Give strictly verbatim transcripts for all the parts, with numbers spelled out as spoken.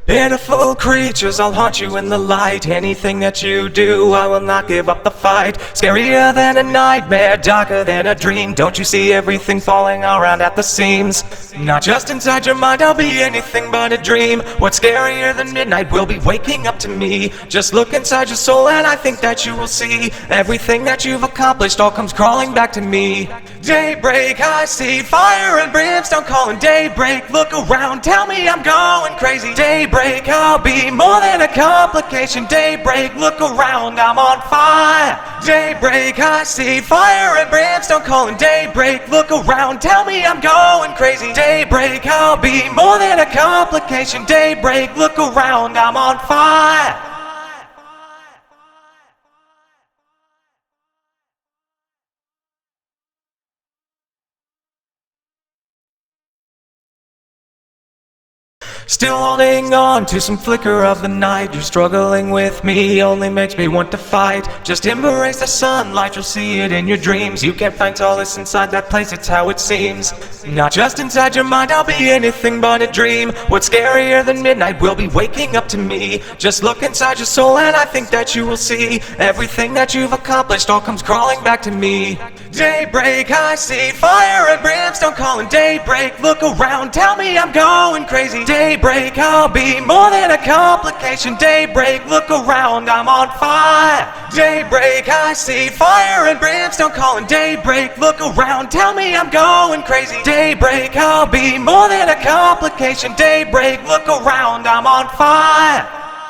Pitiful creatures, I'll haunt you in the light. Anything that you do, I will not give up the fight. Scarier than a nightmare, darker than a dream. Don't you see everything falling around at the seams? Not just inside your mind, I'll be anything but a dream. What's scarier than midnight will be waking up to me. Just look inside your soul and I think that you will see everything that you've accomplished all comes crawling back to me. Daybreak, I see fire and brimstone calling. Daybreak, look around, tell me I'm going crazy. Daybreak, I'll be more than a complication. Daybreak, look around, I'm on fire. Daybreak, I see fire and brimstone calling. Daybreak, look around, tell me I'm going crazy. Daybreak, I'll be more than a complication. Daybreak, look around, I'm on fire. Still holding on to some flicker of the night. You're struggling with me, only makes me want to fight. Just embrace the sunlight, you'll see it in your dreams. You can't find solace inside that place, it's how it seems. Not just inside your mind, I'll be anything but a dream. What's scarier than midnight will be waking up to me. Just look inside your soul and I think that you will see everything that you've accomplished all comes crawling back to me. Daybreak, I see fire and brimstone calling. Daybreak, look around, tell me I'm going crazy. Daybreak, I'll be more than a complication. Daybreak, look around, I'm on fire. Daybreak, I see fire and brimstone calling. Daybreak, look around, tell me I'm going crazy. Daybreak, I'll be more than a complication. Daybreak, look around, I'm on fire.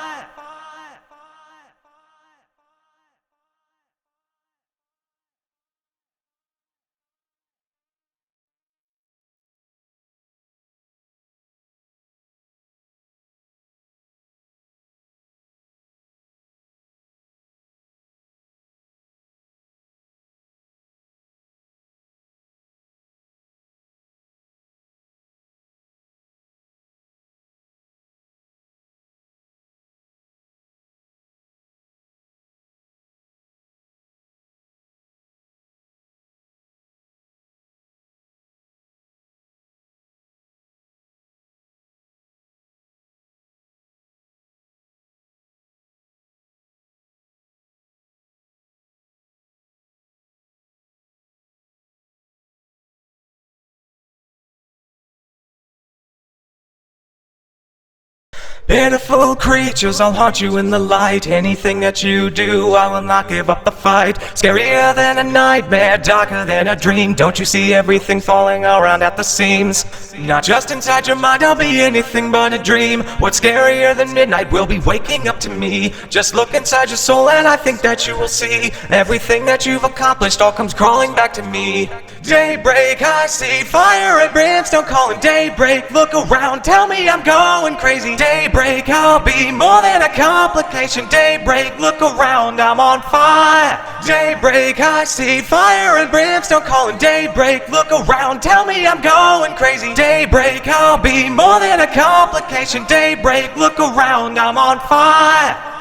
Pitiful creatures, I'll haunt you in the light. Anything that you do, I will not give up the fight. Scarier than a nightmare, darker than a dream. Don't you see everything falling around at the seams? Not just inside your mind, I'll be anything but a dream. What's scarier than midnight will be waking up to me. Just look inside your soul and I think that you will see everything that you've accomplished all comes crawling back to me. Daybreak, I see fire and brimstone calling. Daybreak, look around, tell me I'm going crazy. Daybreak, I'll be more than a complication. Daybreak, look around, I'm on fire. Daybreak, I see fire and brimstone calling. Daybreak, look around, tell me I'm going crazy. Daybreak, I'll be more than a complication. Daybreak, look around, I'm on fire.